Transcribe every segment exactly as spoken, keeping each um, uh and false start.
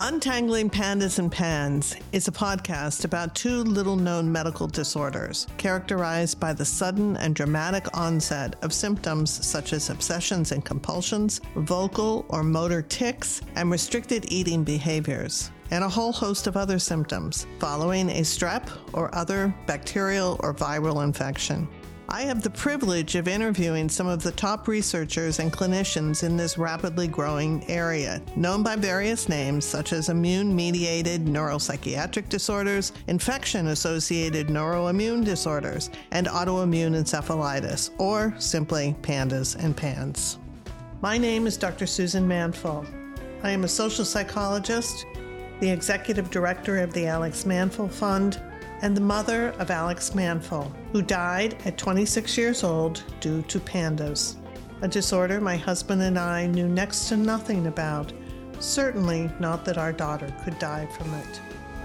Untangling Pandas and Pans is a podcast about two little-known medical disorders characterized by the sudden and dramatic onset of symptoms such as obsessions and compulsions, vocal or motor tics, and restricted eating behaviors, and a whole host of other symptoms following a strep or other bacterial or viral infection. I have the privilege of interviewing some of the top researchers and clinicians in this rapidly growing area, known by various names such as immune-mediated neuropsychiatric disorders, infection-associated neuroimmune disorders, and autoimmune encephalitis, or simply PANDAS and PANS. My name is Doctor Susan Manful. I am a social psychologist, the executive director of the Alex Manful Fund, and the mother of Alex Manful, who died at twenty-six years old due to PANDAS, a disorder my husband and I knew next to nothing about, certainly not that our daughter could die from it.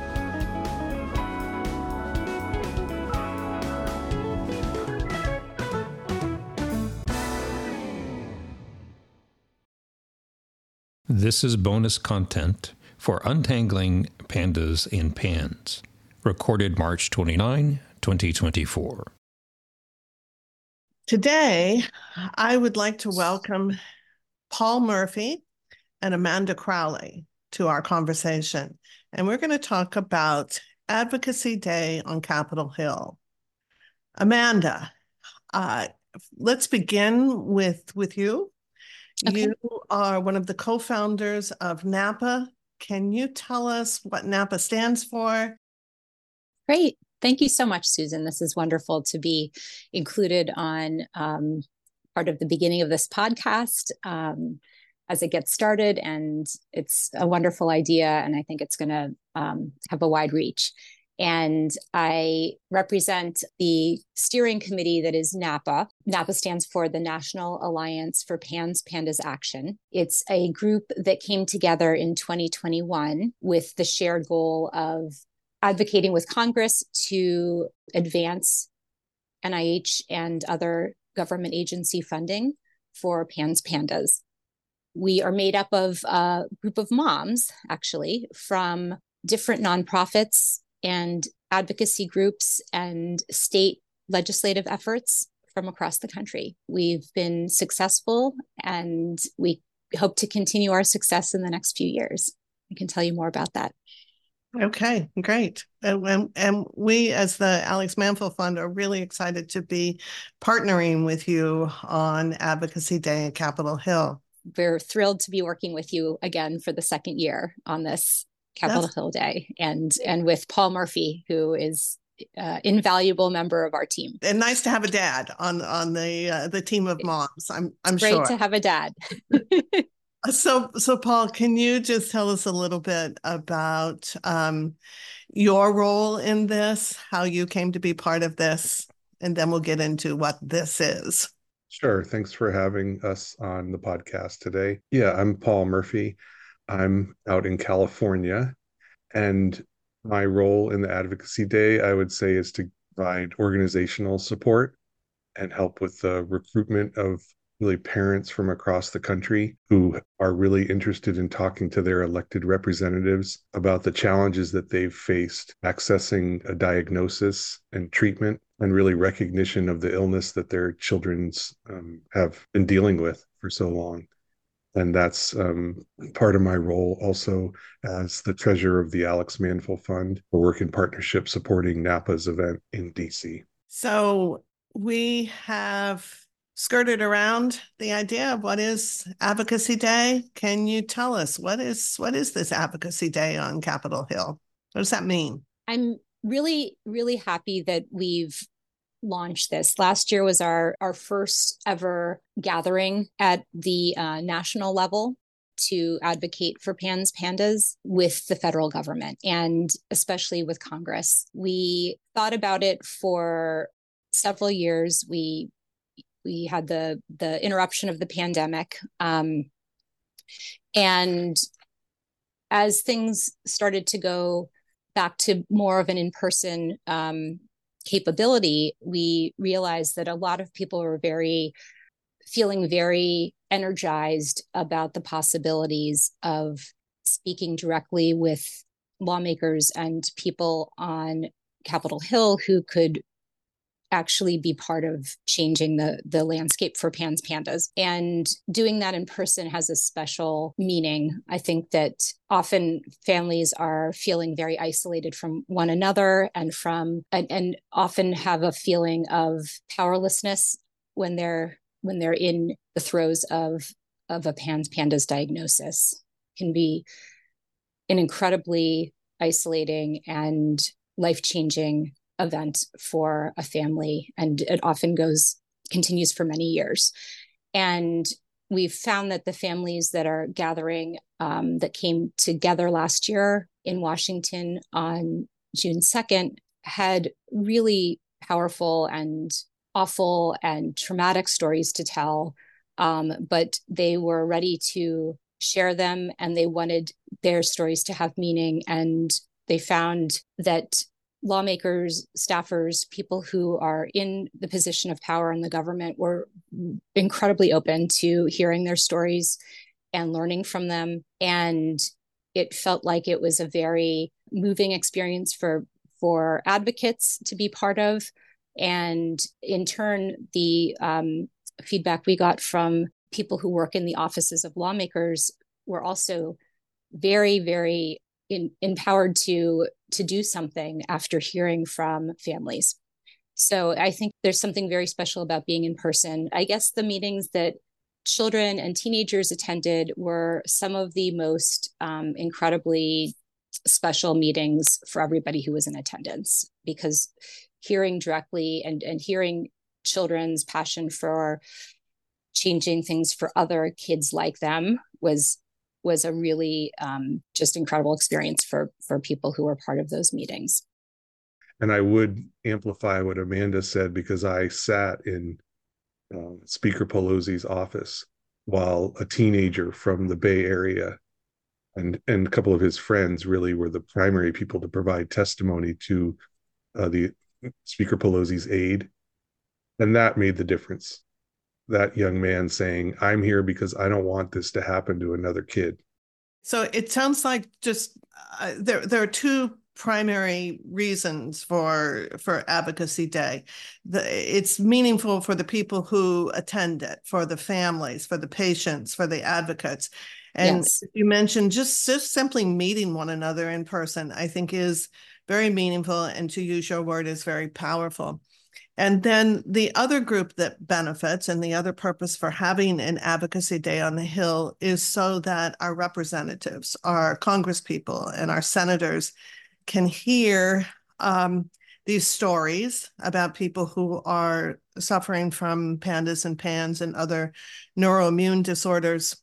This is bonus content for Untangling Pandas and Pans, recorded March twenty-ninth, twenty twenty-four. Today, I would like to welcome Paul Murphy and Amanda Crowley to our conversation. And we're going to talk about Advocacy Day on Capitol Hill. Amanda, uh, let's begin with, with you. Okay. You are one of the co-founders of NAPA. Can you tell us what NAPA stands for? Great. Thank you so much, Susan. This is wonderful to be included on um, part of the beginning of this podcast um, as it gets started. And it's a wonderful idea. And I think it's going to um, have a wide reach. And I represent the steering committee that is NAPA. NAPA stands for the National Alliance for PANS Pandas Action. It's a group that came together in twenty twenty-one with the shared goal of advocating with Congress to advance N I H and other government agency funding for PANS Pandas. We are made up of a group of moms, actually, from different nonprofits and advocacy groups and state legislative efforts from across the country. We've been successful, and we hope to continue our success in the next few years. I can tell you more about that. Okay, great. And, and, and we, as the Alex Manful Fund, are really excited to be partnering with you on Advocacy Day at Capitol Hill. We're thrilled to be working with you again for the second year on this Capitol That's... Hill Day, and, and with Paul Murphy, who is an invaluable member of our team. And nice to have a dad on, on the uh, the team of moms, I'm, I'm Great sure. Great to have a dad. So, so Paul, can you just tell us a little bit about um, your role in this, how you came to be part of this, and then we'll get into what this is. Sure. Thanks for having us on the podcast today. Yeah, I'm Paul Murphy. I'm out in California, and my role in the Advocacy Day, I would say, is to provide organizational support and help with the recruitment of really parents from across the country who are really interested in talking to their elected representatives about the challenges that they've faced accessing a diagnosis and treatment, and really recognition of the illness that their children's um, have been dealing with for so long. And that's um, part of my role also as the treasurer of the Alex Manful Fund. We work in partnership supporting NAPA's event in D C. So we have skirted around the idea of what is Advocacy Day. Can you tell us what is what is this Advocacy Day on Capitol Hill? What does that mean? I'm really, really happy that we've launched this. Last year was our, our first ever gathering at the uh, national level to advocate for PANS Pandas with the federal government, and especially with Congress. We thought about it for several years. We We had the the interruption of the pandemic. Um, and as things started to go back to more of an in-person um, capability, we realized that a lot of people were very, feeling very energized about the possibilities of speaking directly with lawmakers and people on Capitol Hill who could actually be part of changing the, the landscape for PANS Pandas. And doing that in person has a special meaning. I think that often families are feeling very isolated from one another and from and, and often have a feeling of powerlessness when they're when they're in the throes of, of a PANS Pandas diagnosis. It can be an incredibly isolating and life-changing event for a family, and it often goes continues for many years. And we've found that the families that are gathering um, that came together last year in Washington on June second had really powerful and awful and traumatic stories to tell, um, but they were ready to share them, and they wanted their stories to have meaning. And they found that lawmakers, staffers, people who are in the position of power in the government were incredibly open to hearing their stories and learning from them. And it felt like it was a very moving experience for, for advocates to be part of. And in turn, the um, feedback we got from people who work in the offices of lawmakers were also very, very In, empowered to to do something after hearing from families. So I think there's something very special about being in person. I guess the meetings that children and teenagers attended were some of the most um, incredibly special meetings for everybody who was in attendance, because hearing directly and, and hearing children's passion for changing things for other kids like them was was a really um, just incredible experience for, for people who were part of those meetings. And I would amplify what Amanda said, because I sat in uh, Speaker Pelosi's office while a teenager from the Bay Area and, and a couple of his friends really were the primary people to provide testimony to uh, the Speaker Pelosi's aide. And that made the difference. That young man saying, I'm here because I don't want this to happen to another kid. So it sounds like just uh, there there are two primary reasons for for Advocacy Day. The, it's meaningful for the people who attend it, for the families, for the patients, for the advocates. And yes. You mentioned just, just simply meeting one another in person, I think is very meaningful, and to use your word, is very powerful. And then the other group that benefits, and the other purpose for having an Advocacy Day on the Hill, is so that our representatives, our congresspeople, and our senators can hear um, these stories about people who are suffering from PANDAS and PANS and other neuroimmune disorders.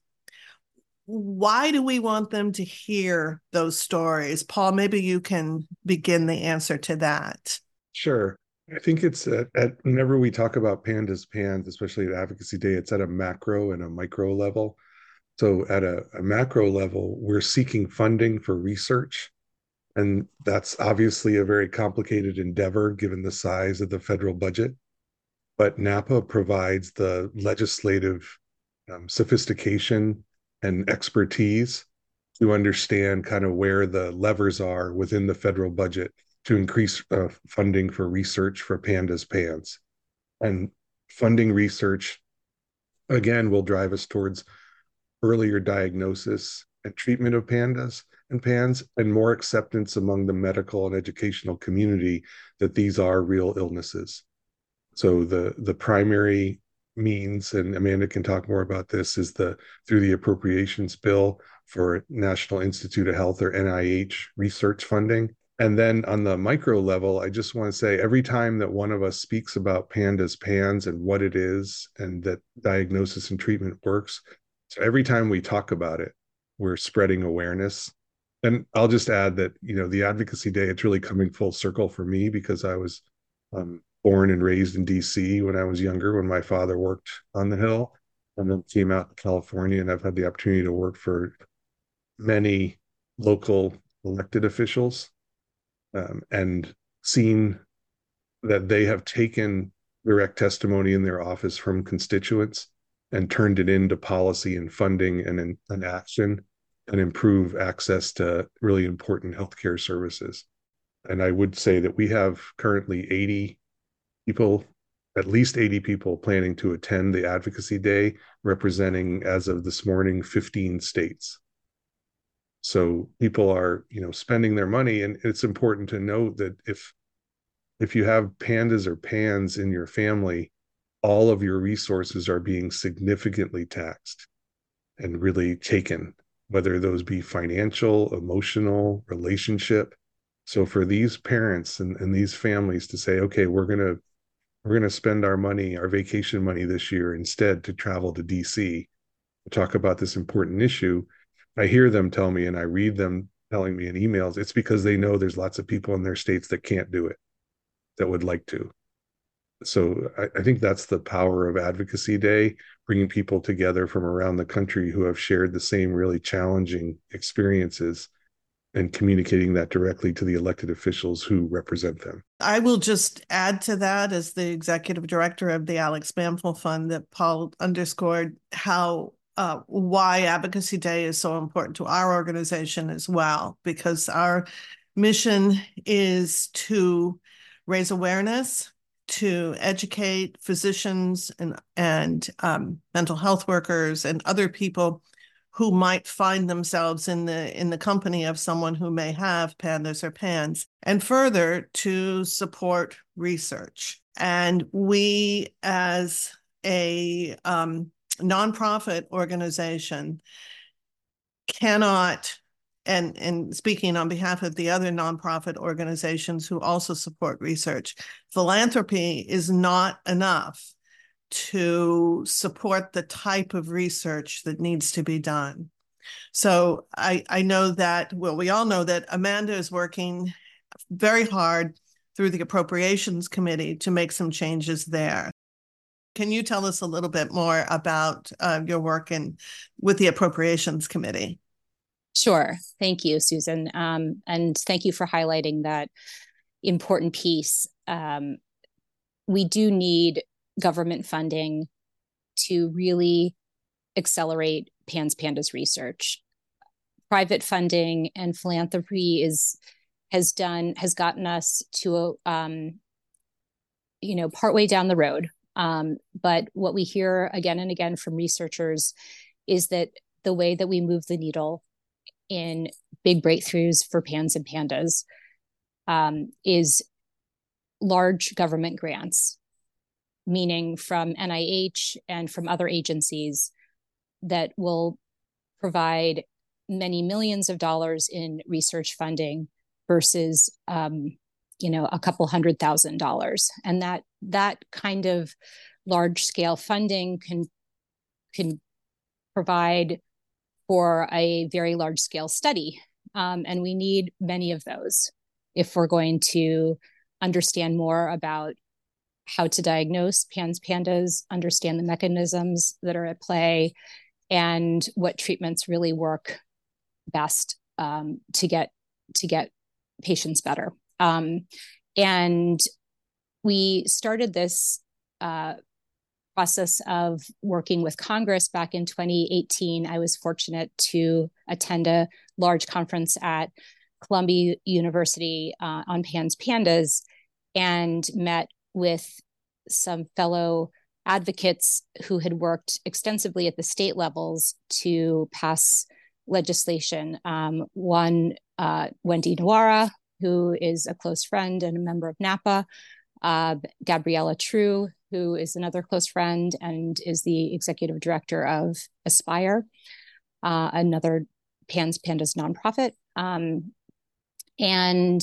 Why do we want them to hear those stories? Paul, maybe you can begin the answer to that. Sure. I think it's at, at whenever we talk about PANDAS, PANS, especially at Advocacy Day, it's at a macro and a micro level. So at a, a macro level, we're seeking funding for research. And that's obviously a very complicated endeavor given the size of the federal budget. But NAPA provides the legislative um, sophistication and expertise to understand kind of where the levers are within the federal budget to increase uh, funding for research for PANDAS, PANS. And funding research, again, will drive us towards earlier diagnosis and treatment of PANDAS and PANS, and more acceptance among the medical and educational community that these are real illnesses. So the, the primary means, and Amanda can talk more about this, is the through the appropriations bill for National Institute of Health, or N I H, research funding. And then on the micro level, I just want to say every time that one of us speaks about PANDAS, PANS and what it is and that diagnosis and treatment works, so every time we talk about it, we're spreading awareness. And I'll just add that, you know, the Advocacy Day, it's really coming full circle for me, because I was um, born and raised in D C when I was younger, when my father worked on the Hill, and then came out to California. And I've had the opportunity to work for many local elected officials um, and seen that they have taken direct testimony in their office from constituents and turned it into policy and funding and, and action. and improve access to really important healthcare services. And I would say that we have currently eighty people, at least eighty people planning to attend the Advocacy Day, representing, as of this morning, fifteen states. So people are, you know, spending their money, and it's important to note that if if you have pandas or PANS in your family, all of your resources are being significantly taxed and really taken, whether those be financial, emotional, relationship. So for these parents and, and these families to say, okay, we're gonna we're gonna spend our money, our vacation money this year instead to travel to D C to talk about this important issue, I hear them tell me, and I read them telling me in emails, it's because they know there's lots of people in their states that can't do it, that would like to. So I, I think that's the power of Advocacy Day, bringing people together from around the country who have shared the same really challenging experiences and communicating that directly to the elected officials who represent them. I will just add to that, as the executive director of the Alex Manful Fund, that Paul underscored how uh, why Advocacy Day is so important to our organization as well, because our mission is to raise awareness, to educate physicians and, and um, mental health workers and other people who might find themselves in the in the company of someone who may have PANDAS or PANS, and further to support research. And we, as a um, nonprofit organization, cannot, and, and speaking on behalf of the other nonprofit organizations who also support research, philanthropy is not enough to support the type of research that needs to be done. So I, I know that, well, we all know that Amanda is working very hard through the Appropriations Committee to make some changes there. Can you tell us a little bit more about uh, your work in with the Appropriations Committee? Sure. Thank you, Susan. Um, and thank you for highlighting that important piece. Um, we do need government funding to really accelerate PANS PANDAS research. Private funding and philanthropy is has done has gotten us to um, you know partway down the road. Um, but what we hear again and again from researchers is that the way that we move the needle in big breakthroughs for PANS and PANDAS um, is large government grants, meaning from N I H and from other agencies that will provide many millions of dollars in research funding versus, um, you know, a couple hundred thousand dollars. And that that kind of large scale funding can can provide for a very large scale study. Um, and we need many of those if we're going to understand more about how to diagnose PANS PANDAS, understand the mechanisms that are at play, and what treatments really work best um, to get to get patients better. Um, and we started this uh, process of working with Congress back in twenty eighteen. I was fortunate to attend a large conference at Columbia University uh, on PANS PANDAS and met with some fellow advocates who had worked extensively at the state levels to pass legislation. Um, one, uh, Wendy Nawara, who is a close friend and a member of NAPA, uh, Gabriella True, who is another close friend and is the executive director of Aspire, uh, another PANS PANDAS nonprofit. Um, and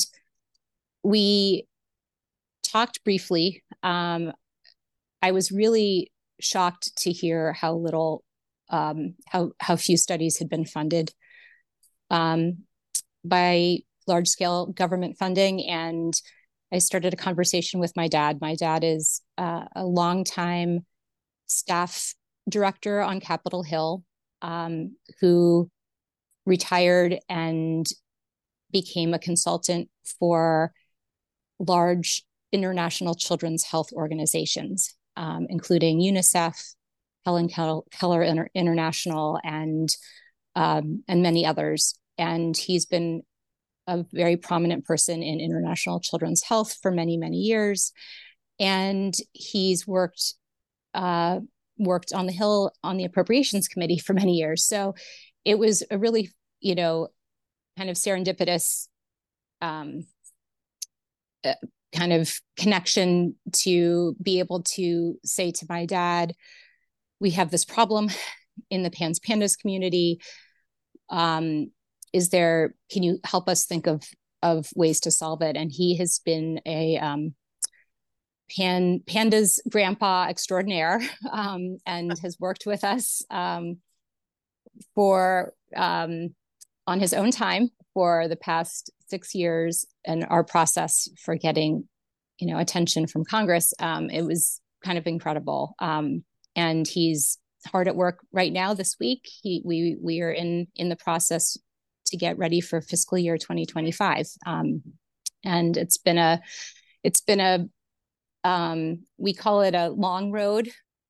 we talked briefly. Um, I was really shocked to hear how little, um, how how few studies had been funded um, by large-scale government funding, and I started a conversation with my dad. My dad is uh, a longtime staff director on Capitol Hill, um, who retired and became a consultant for large international children's health organizations, um, including UNICEF, Helen Keller Inter- International, and um, and many others. And he's been a very prominent person in international children's health for many, many years. And he's worked uh, worked on the Hill on the Appropriations Committee for many years. So it was a really, you know, kind of serendipitous um, uh, kind of connection to be able to say to my dad, we have this problem in the PANS Pandas community. Um, is there, can you help us think of, of ways to solve it? And he has been a um, Pan, Pandas grandpa extraordinaire um, and has worked with us um, for um, on his own time for the past six years, and our process for getting, you know, attention from Congress. Um, it was kind of incredible. Um, and he's hard at work right now this week. He, we, we are in, in the process to get ready for fiscal year twenty twenty-five. Um, and it's been a, it's been a, um, we call it a long road.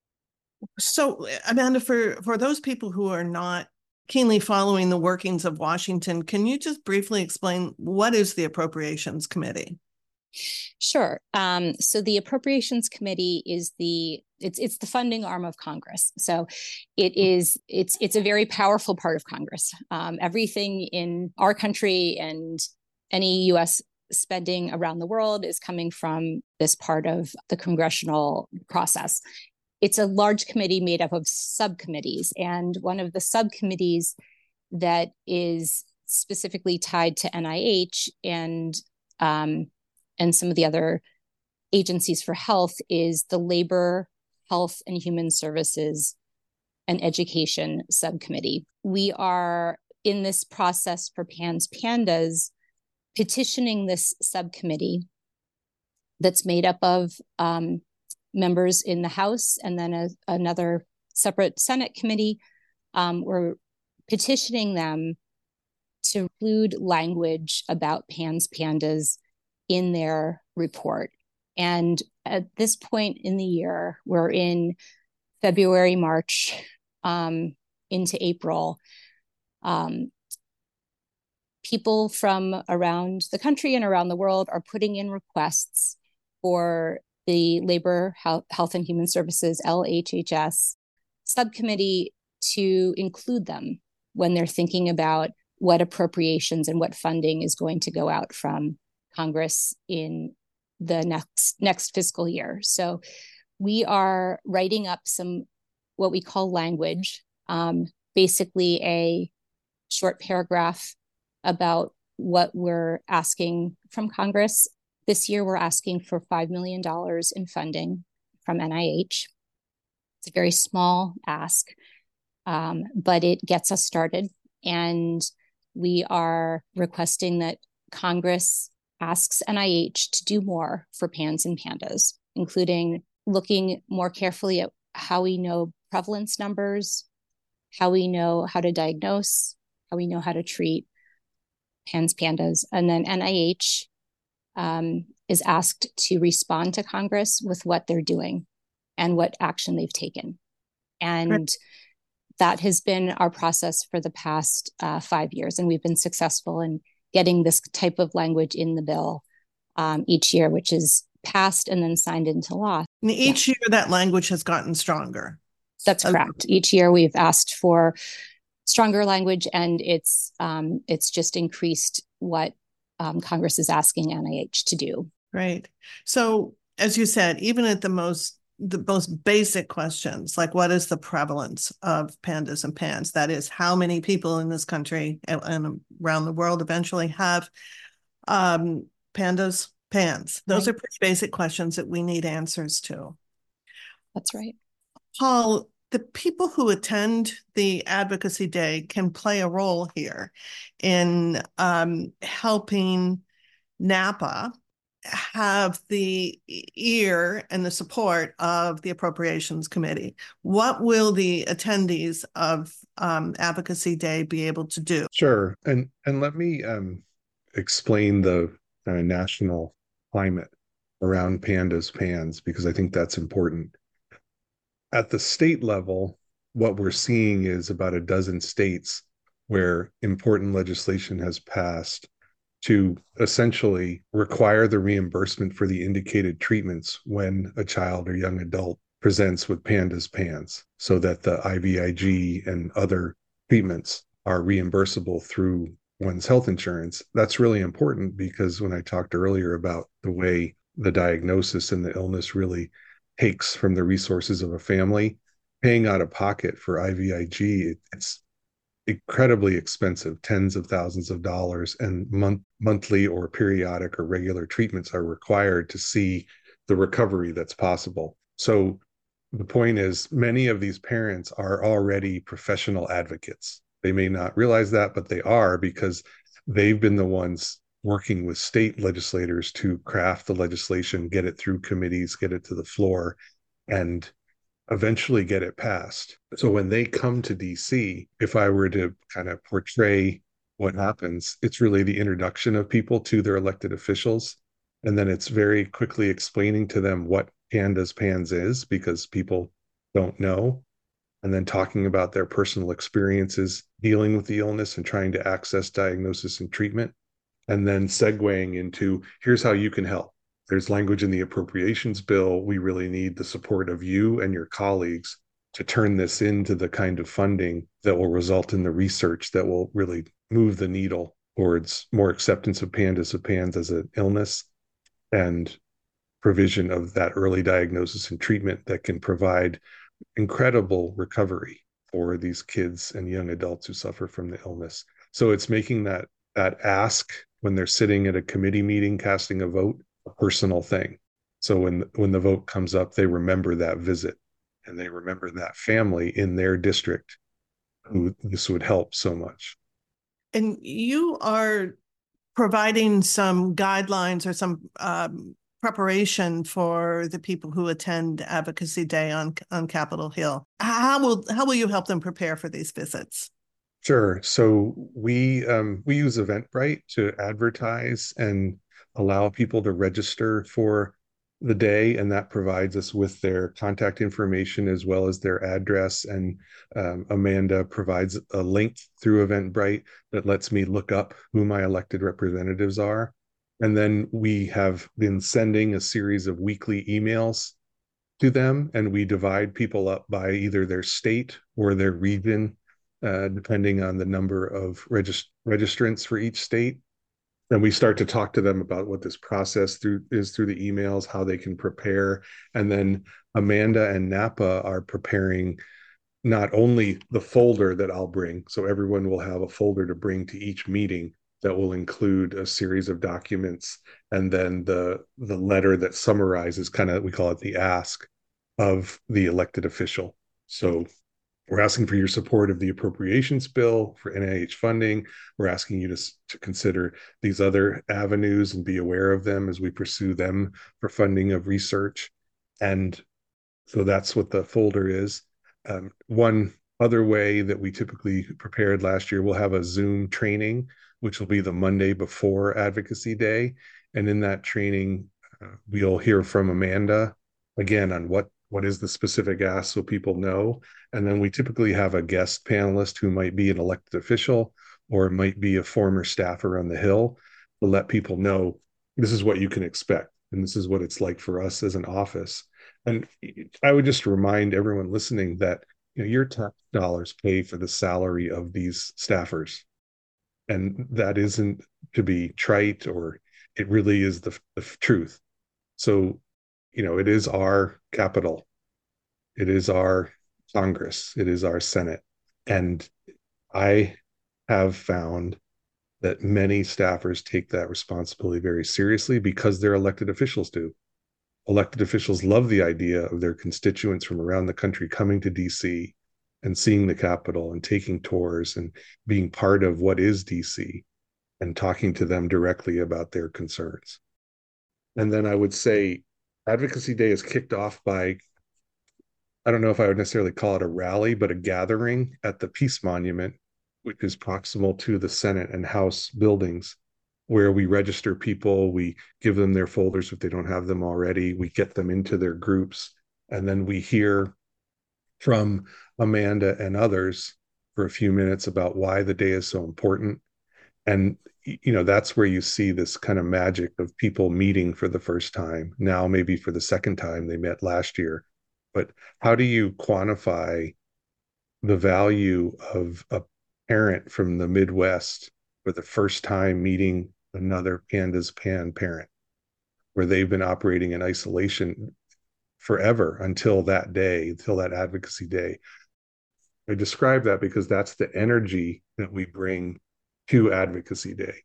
So Amanda, for, for those people who are not keenly following the workings of Washington, can you just briefly explain what is the Appropriations Committee? Sure. Um, so the Appropriations Committee is the it's it's the funding arm of Congress. So it is it's it's a very powerful part of Congress. Um, everything in our country and any U S spending around the world is coming from this part of the congressional process. It's a large committee made up of subcommittees, and one of the subcommittees that is specifically tied to N I H and um, and some of the other agencies for health is the Labor, Health and Human Services and Education Subcommittee. We are in this process for PANS Pandas petitioning this subcommittee that's made up of um, members in the House and then a, another separate Senate committee. Um, we're petitioning them to include language about PANS Pandas in their report. And at this point in the year, we're in February, March, um, into April. Um, people from around the country and around the world are putting in requests for the Labor, Health and Human Services, L H H S, subcommittee to include them when they're thinking about what appropriations and what funding is going to go out from Congress in the next next fiscal year. So we are writing up some what we call language, um, basically a short paragraph about what we're asking from Congress. This year, we're asking for five million dollars in funding from N I H. It's a very small ask, um, but it gets us started. And we are requesting that Congress asks N I H to do more for PANS and Pandas, including looking more carefully at how we know prevalence numbers, how we know how to diagnose, how we know how to treat PANS Pandas. And then N I H um, is asked to respond to Congress with what they're doing and what action they've taken. And right. That has been our process for the past uh, five years. And we've been successful in getting this type of language in the bill um, each year, which is passed and then signed into law. And each yeah. year that language has gotten stronger. That's okay. Correct. Each year we've asked for stronger language, and it's um, it's just increased what um, Congress is asking N I H to do. Right. So as you said, even at the most the most basic questions, like what is the prevalence of pandas and PANS? That is, how many people in this country and, and around the world eventually have um, pandas, PANS? Those right. are pretty basic questions that we need answers to. That's right. Paul, the people who attend the Advocacy Day can play a role here in um, helping NAPA have the ear and the support of the Appropriations Committee. What will the attendees of um, Advocacy Day be able to do? Sure. And and let me um, explain the uh, national climate around pandas, PANS, because I think that's important. At the state level, what we're seeing is about a dozen states where important legislation has passed to essentially require the reimbursement for the indicated treatments when a child or young adult presents with PANDAS PANS, so that the I V I G and other treatments are reimbursable through one's health insurance. That's really important because when I talked earlier about the way the diagnosis and the illness really takes from the resources of a family, paying out of pocket for I V I G, it's incredibly expensive, tens of thousands of dollars, and month, monthly or periodic or regular treatments are required to see the recovery that's possible. So the point is, many of these parents are already professional advocates. They may not realize that, but they are, because they've been the ones working with state legislators to craft the legislation, get it through committees, get it to the floor, and eventually get it passed. So when they come to D C, if I were to kind of portray what happens, it's really the introduction of people to their elected officials. And then it's very quickly explaining to them what PANDAS PANS is, because people don't know. And then talking about their personal experiences dealing with the illness and trying to access diagnosis and treatment. And then segueing into, here's how you can help. There's language in the appropriations bill. We really need the support of you and your colleagues to turn this into the kind of funding that will result in the research that will really move the needle towards more acceptance of PANDAS PANS as an illness, and provision of that early diagnosis and treatment that can provide incredible recovery for these kids and young adults who suffer from the illness. So it's making that that ask when they're sitting at a committee meeting casting a vote a personal thing. So when when the vote comes up, they remember that visit and they remember that family in their district who this would help so much. And you are providing some guidelines or some um, preparation for the people who attend Advocacy Day on on Capitol Hill. How will how will you help them prepare for these visits? Sure. So we um, we use Eventbrite to advertise and allow people to register for the day, and that provides us with their contact information as well as their address. And um, Amanda provides a link through Eventbrite that lets me look up who my elected representatives are. And then we have been sending a series of weekly emails to them, and we divide people up by either their state or their region, uh, depending on the number of regist- registrants for each state. And we start to talk to them about what this process through is through the emails, how they can prepare. And then Amanda and Napa are preparing not only the folder that I'll bring, so everyone will have a folder to bring to each meeting that will include a series of documents, and then the the letter that summarizes, kind of, we call it the ask of the elected official. So we're asking for your support of the appropriations bill for N I H funding. We're asking you to, to consider these other avenues and be aware of them as we pursue them for funding of research. And so that's what the folder is. Um, one other way that we typically prepared last year, we'll have a Zoom training, which will be the Monday before Advocacy Day. And in that training, uh, we'll hear from Amanda again on what what is the specific ask, so people know. And then we typically have a guest panelist who might be an elected official or might be a former staffer on the Hill, to let people know this is what you can expect and this is what it's like for us as an office. And I would just remind everyone listening that, you know, your tax dollars pay for the salary of these staffers. And that isn't to be trite, or it really is the, the truth. So, you know, it is our Capitol. It is our Congress. It is our Senate. And I have found that many staffers take that responsibility very seriously because their elected officials do. Elected officials love the idea of their constituents from around the country coming to D C and seeing the Capitol and taking tours and being part of what is D C and talking to them directly about their concerns. And then I would say Advocacy Day is kicked off by, I don't know if I would necessarily call it a rally, but a gathering at the Peace Monument, which is proximal to the Senate and House buildings, where we register people, we give them their folders if they don't have them already, we get them into their groups, and then we hear from Amanda and others for a few minutes about why the day is so important. And, you know, that's where you see this kind of magic of people meeting for the first time. Now, maybe for the second time, they met last year. But how do you quantify the value of a parent from the Midwest for the first time meeting another Pandas Pan parent, where they've been operating in isolation forever until that day, until that advocacy day? I describe that because that's the energy that we bring to Advocacy Day.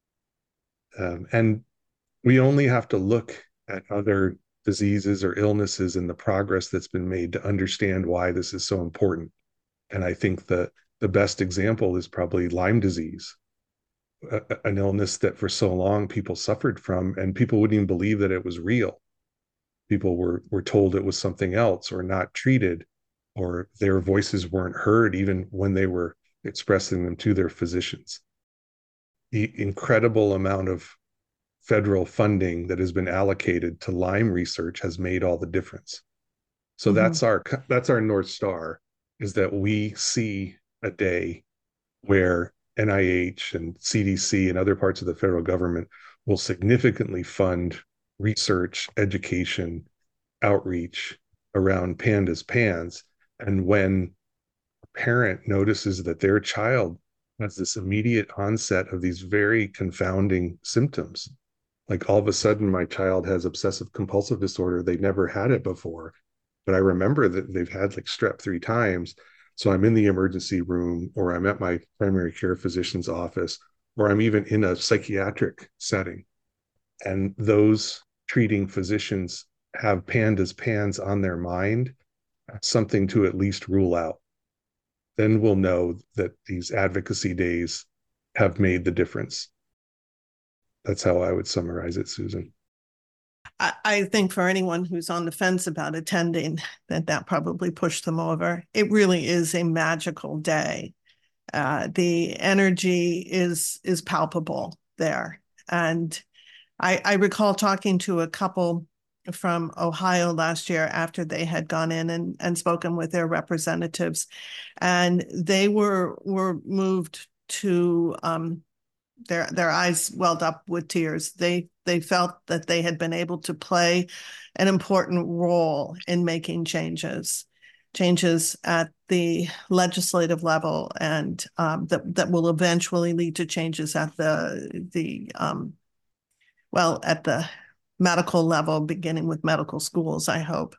Um, and we only have to look at other diseases or illnesses and the progress that's been made to understand why this is so important. And I think that the best example is probably Lyme disease, a, an illness that for so long people suffered from, and people wouldn't even believe that it was real. People were, were told it was something else or not treated, or their voices weren't heard even when they were expressing them to their physicians. The incredible amount of federal funding that has been allocated to Lyme research has made all the difference. So mm-hmm. that's our that's our North Star, is that we see a day where N I H and C D C and other parts of the federal government will significantly fund research, education, outreach around Pandas Pans. And when a parent notices that their child has this immediate onset of these very confounding symptoms, like all of a sudden my child has obsessive compulsive disorder, they never had it before, but I remember that they've had like strep three times. So I'm in the emergency room, or I'm at my primary care physician's office, or I'm even in a psychiatric setting. And those treating physicians have Pandas Pans on their mind, something to at least rule out. Then we'll know that these advocacy days have made the difference. That's how I would summarize it, Susan. I, I think for anyone who's on the fence about attending, that that probably pushed them over. It really is a magical day. Uh, the energy is is palpable there. And I, I recall talking to a couple from Ohio last year after they had gone in and, and spoken with their representatives, and they were were moved to um, their their eyes welled up with tears. They they felt that they had been able to play an important role in making changes, changes at the legislative level, and um, that that will eventually lead to changes at the the um, well at the medical level, beginning with medical schools, I hope,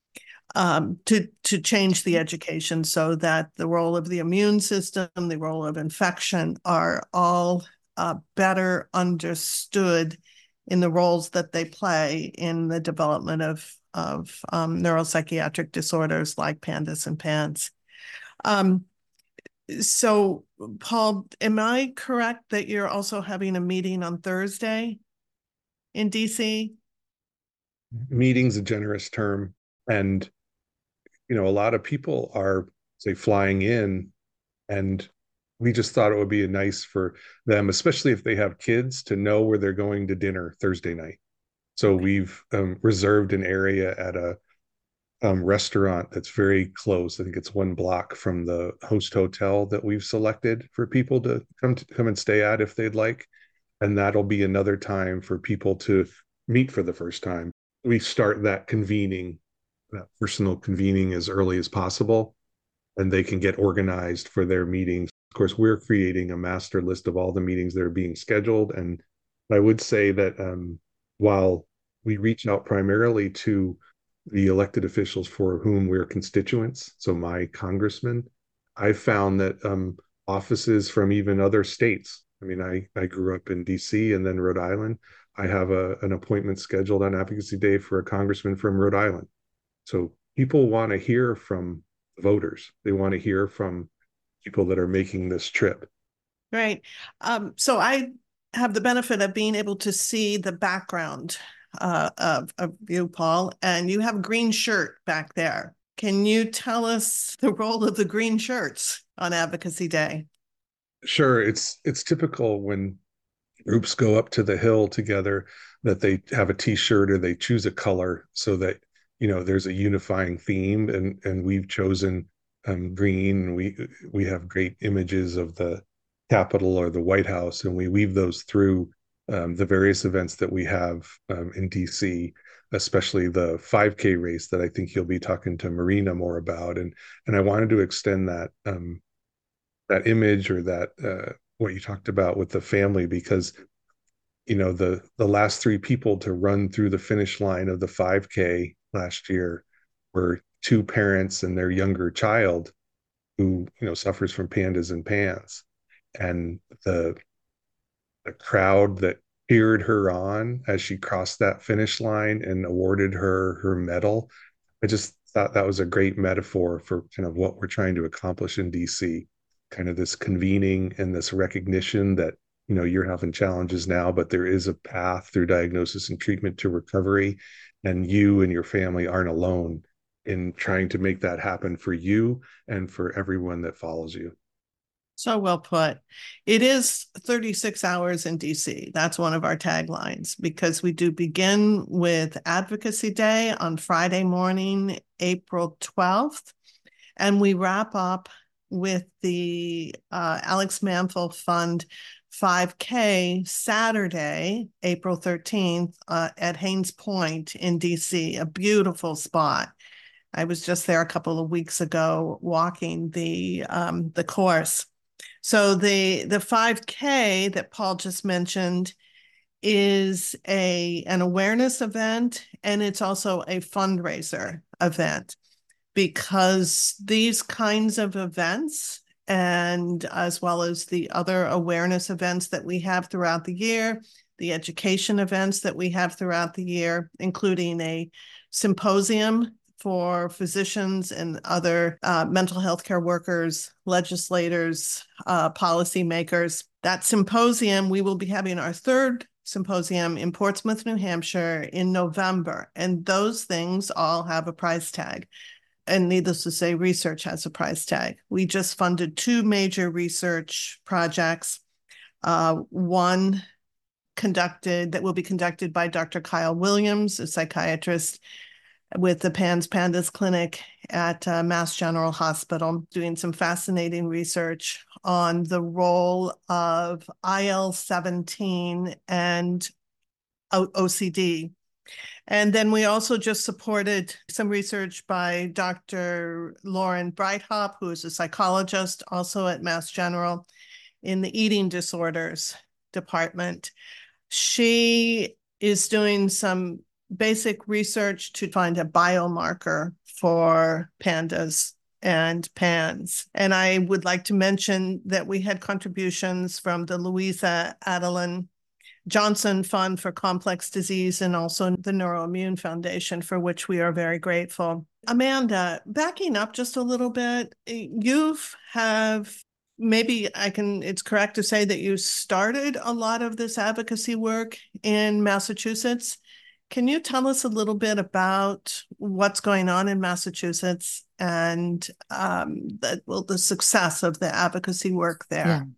um, to, to change the education so that the role of the immune system, the role of infection are all uh, better understood in the roles that they play in the development of, of um, neuropsychiatric disorders like Pandas and Pans. Um, so, Paul, am I correct that you're also having a meeting on Thursday in D C? Meeting's a generous term. And, you know, a lot of people are, say, flying in, and we just thought it would be nice for them, especially if they have kids, to know where they're going to dinner Thursday night. So we've um, reserved an area at a um, restaurant that's very close. I think it's one block from the host hotel that we've selected for people to come to come and stay at if they'd like. And that'll be another time for people to meet for the first time. We start that convening, that personal convening, as early as possible, and they can get organized for their meetings. Of course, we're creating a master list of all the meetings that are being scheduled. And I would say that um, while we reach out primarily to the elected officials for whom we're constituents, so my congressman, I found that um, offices from even other states, I mean, I, I grew up in D C and then Rhode Island. I have a, an appointment scheduled on Advocacy Day for a congressman from Rhode Island. So people want to hear from voters. They want to hear from people that are making this trip. Right. Um, so I have the benefit of being able to see the background uh, of, of you, Paul, and you have a green shirt back there. Can you tell us the role of the green shirts on Advocacy Day? Sure. It's it's typical when groups go up to the Hill together that they have a T-shirt or they choose a color so that, you know, there's a unifying theme. And, and we've chosen um, green. We we have great images of the Capitol or the White House, and we weave those through um, the various events that we have um, in D C, especially the five K race that I think you'll be talking to Marina more about. And and I wanted to extend that um, that image or that uh, what you talked about with the family, because you know the the last three people to run through the finish line of the five K last year were two parents and their younger child who you know suffers from pandas and pans, and the the crowd that cheered her on as she crossed that finish line and awarded her her medal. I just thought that was a great metaphor for kind of what we're trying to accomplish in D C, kind of this convening and this recognition that you know you're having challenges now, but there is a path through diagnosis and treatment to recovery, and you and your family aren't alone in trying to make that happen for you and for everyone that follows you. So well put. It is thirty-six hours in D C. That's one of our taglines, because we do begin with Advocacy Day on Friday morning, April twelfth, and we wrap up with the uh, Alex Manful Fund five K Saturday, April thirteenth, uh, at Haynes Point in D C, a beautiful spot. I was just there a couple of weeks ago walking the um, the course. So the the five K that Paul just mentioned is a an awareness event, and it's also a fundraiser event, because these kinds of events, and as well as the other awareness events that we have throughout the year, the education events that we have throughout the year, including a symposium for physicians and other uh, mental health care workers, legislators, uh, policymakers. That symposium, we will be having our third symposium in Portsmouth, New Hampshire in November. And those things all have a price tag. And needless to say, research has a price tag. We just funded two major research projects. Uh, one conducted that will be conducted by Doctor Kyle Williams, a psychiatrist with the PANS Pandas Clinic at uh, Mass General Hospital, doing some fascinating research on the role of I L seventeen and O C D. And then we also just supported some research by Doctor Lauren Breithaupt, who is a psychologist also at Mass General in the eating disorders department. She is doing some basic research to find a biomarker for pandas and pans. And I would like to mention that we had contributions from the Louisa Adeline Johnson Fund for Complex Disease and also the Neuroimmune Foundation, for which we are very grateful. Amanda, backing up just a little bit, you have maybe I can, it's correct to say that you started a lot of this advocacy work in Massachusetts. Can you tell us a little bit about what's going on in Massachusetts and um, the, well, the success of the advocacy work there? Yeah.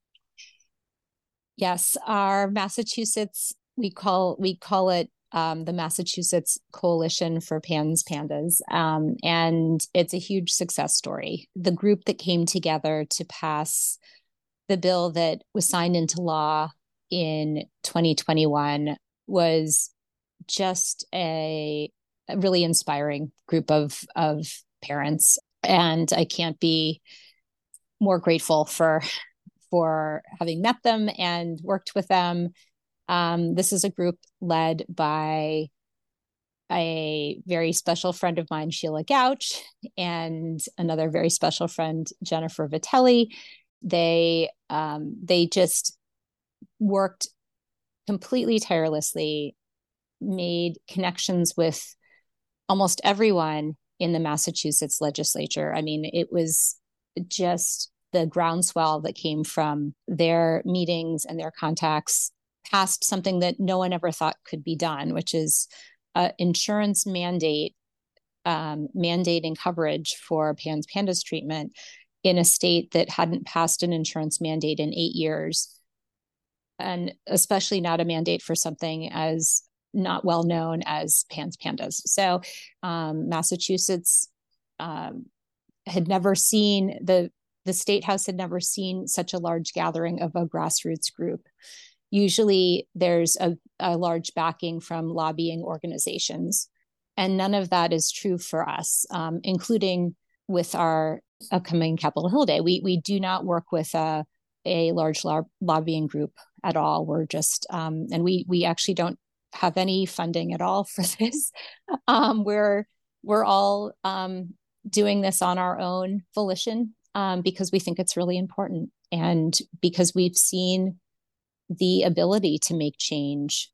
Yes, our Massachusetts, we call we call it um, the Massachusetts Coalition for PANS Pandas, um, and it's a huge success story. The group that came together to pass the bill that was signed into law in twenty twenty-one was just a, a really inspiring group of of parents, and I can't be more grateful for for having met them and worked with them. Um, this is a group led by a very special friend of mine, Sheila Gouch, and another very special friend, Jennifer Vitelli. They um, they just worked completely tirelessly, made connections with almost everyone in the Massachusetts legislature. I mean, it was just the groundswell that came from their meetings and their contacts passed something that no one ever thought could be done, which is an insurance mandate, um, mandating coverage for PANS Pandas treatment in a state that hadn't passed an insurance mandate in eight years. And especially not a mandate for something as not well known as PANS Pandas. So um, Massachusetts um, had never seen, the, the State House had never seen such a large gathering of a grassroots group. Usually there's a, a large backing from lobbying organizations, and none of that is true for us, um, including with our upcoming Capitol Hill Day. We, we do not work with a, a large lo- lobbying group at all. We're just, um, and we, we actually don't have any funding at all for this. Um, we're, we're all um, doing this on our own volition um, because we think it's really important, and because we've seen the ability to make change,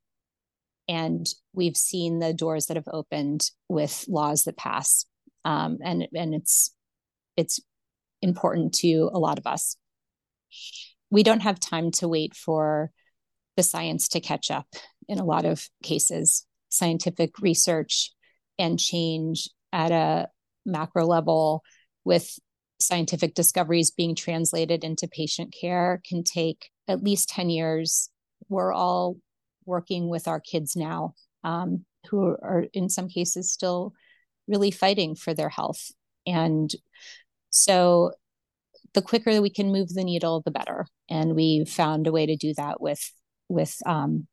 and we've seen the doors that have opened with laws that pass. Um, and, and it's, it's important to a lot of us. We don't have time to wait for the science to catch up. In a lot of cases, scientific research and change at a macro level, with scientific discoveries being translated into patient care, can take at least ten years. We're all working with our kids now, um, who are in some cases still really fighting for their health. And so the quicker we can move the needle, the better. And we found a way to do that with, with um,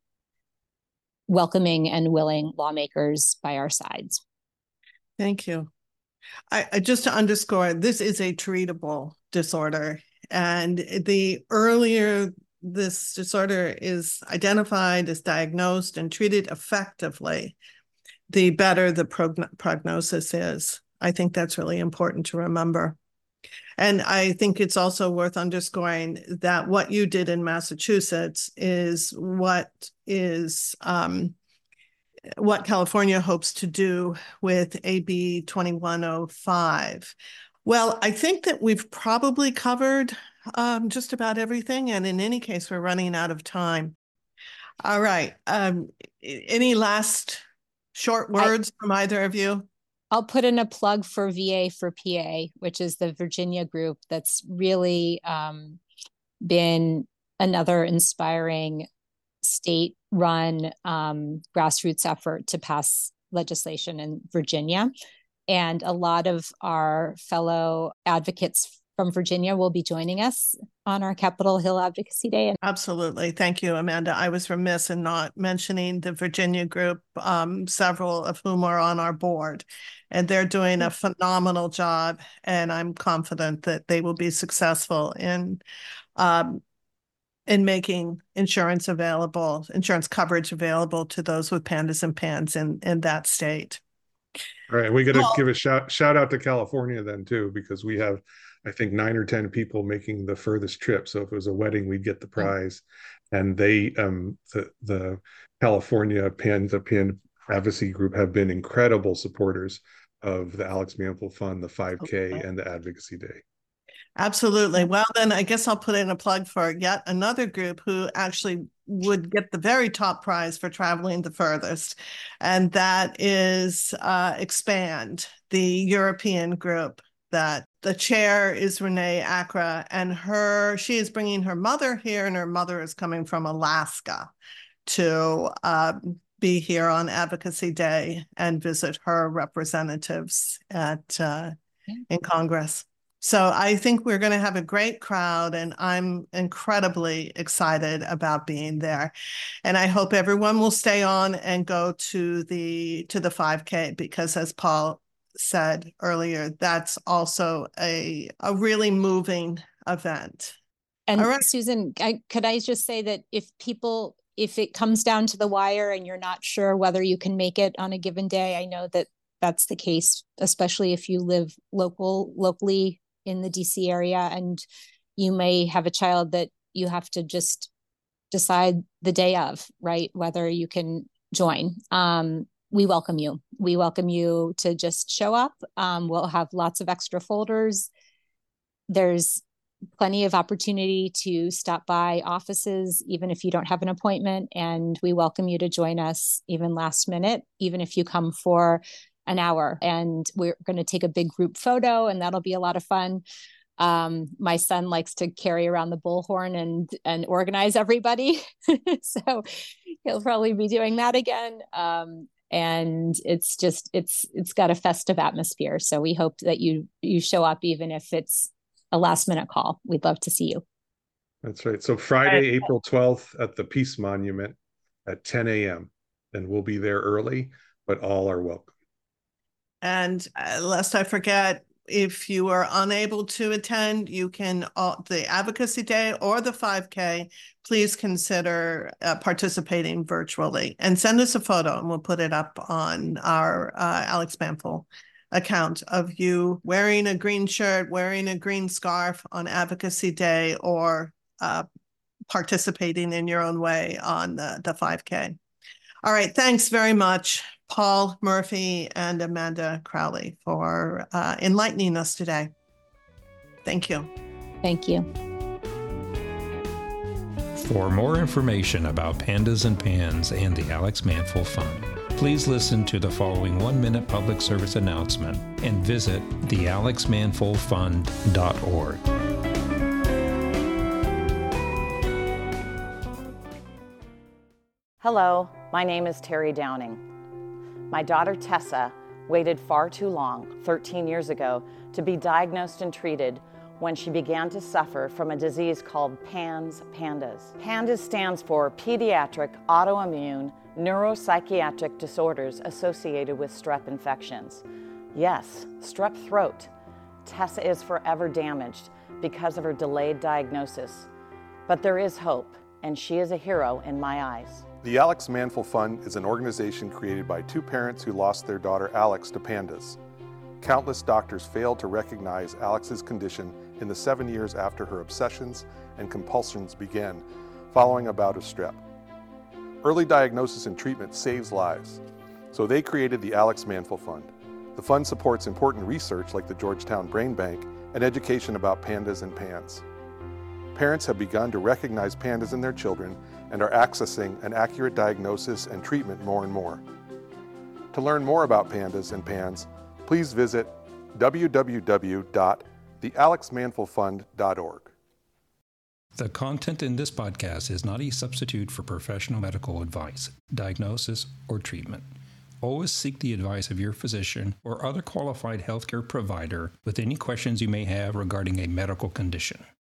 welcoming and willing lawmakers by our sides. Thank you. I, I just to underscore, this is a treatable disorder. And the earlier this disorder is identified, is diagnosed, and treated effectively, the better the progn- prognosis is. I think that's really important to remember. And I think it's also worth underscoring that what you did in Massachusetts is what is um, what California hopes to do with A B twenty-one oh five. Well, I think that we've probably covered um, just about everything. And in any case, we're running out of time. All right. Um, any last short words I, from either of you? I'll put in a plug for V A for P A, which is the Virginia group that's really um, been another inspiring state-run um, grassroots effort to pass legislation in Virginia. And a lot of our fellow advocates from Virginia will be joining us on our Capitol Hill Advocacy Day. Absolutely. Thank you, Amanda. I was remiss in not mentioning the Virginia group, um, several of whom are on our board. And they're doing a phenomenal job. And I'm confident that they will be successful in um, in making insurance available, insurance coverage available to those with PANDAS and PANS in, in that state. All right. We got to well, give a shout, shout out to California then too, because we have, I think, nine or ten people making the furthest trip. So if it was a wedding, we'd get the prize. And they, um, the, the California PANDA PAN Advocacy Group have been incredible supporters of the Alex Mantle Fund, the five K, okay. and the Advocacy Day. Absolutely. Well, then I guess I'll put in a plug for yet another group who actually would get the very top prize for traveling the furthest. And that is uh, Expand, the European group that the chair is Renee Accra, and her, she is bringing her mother here, and her mother is coming from Alaska to uh, be here on Advocacy Day and visit her representatives at uh, in Congress. So I think we're going to have a great crowd, and I'm incredibly excited about being there. And I hope everyone will stay on and go to the to the five K, because as Paul said earlier, that's also a, a really moving event. And right. Susan, I, could I just say that if people, if it comes down to the wire and you're not sure whether you can make it on a given day, I know that that's the case, especially if you live local locally in the D C area, and you may have a child that you have to just decide the day of, right, whether you can join. Um, we welcome you. We welcome you to just show up. Um, we'll have lots of extra folders. There's plenty of opportunity to stop by offices, even if you don't have an appointment. And we welcome you to join us even last minute, even if you come for an hour. And we're going to take a big group photo, and that'll be a lot of fun. Um, my son likes to carry around the bullhorn and and organize everybody. So he'll probably be doing that again. Um, and it's just it's it's got a festive atmosphere. So we hope that you you show up, even if it's a last minute call. We'd love to see you. That's right. So Friday, April twelfth at the Peace Monument at ten a.m. and we'll be there early, but all are welcome. And uh, lest I forget, if you are unable to attend, you can, uh, the Advocacy Day or the five K, please consider uh, participating virtually and send us a photo and we'll put it up on our uh, Alex Manful account of you wearing a green shirt, wearing a green scarf on Advocacy Day, or uh, participating in your own way on the, the five K. All right, thanks very much, Paul Murphy and Amanda Crowley, for uh, enlightening us today. Thank you. Thank you. For more information about Pandas and Pans and the Alex Manful Fund, please listen to the following one-minute public service announcement and visit the alex manful fund dot org. Hello, my name is Terry Downing. My daughter Tessa waited far too long, thirteen years ago, to be diagnosed and treated when she began to suffer from a disease called PANS PANDAS. PANDAS stands for Pediatric Autoimmune Neuropsychiatric Disorders Associated with Strep Infections. Yes, strep throat. Tessa is forever damaged because of her delayed diagnosis. But there is hope, and she is a hero in my eyes. The Alex Manful Fund is an organization created by two parents who lost their daughter Alex to PANDAS. Countless doctors failed to recognize Alex's condition in the seven years after her obsessions and compulsions began, following a bout of strep. Early diagnosis and treatment saves lives, so they created the Alex Manful Fund. The fund supports important research like the Georgetown Brain Bank and education about PANDAS and PANS. Parents have begun to recognize PANDAS in their children and are accessing an accurate diagnosis and treatment more and more. To learn more about PANDAS and PANS, please visit w w w dot the alex manful fund dot org. The content in this podcast is not a substitute for professional medical advice, diagnosis, or treatment. Always seek the advice of your physician or other qualified healthcare provider with any questions you may have regarding a medical condition.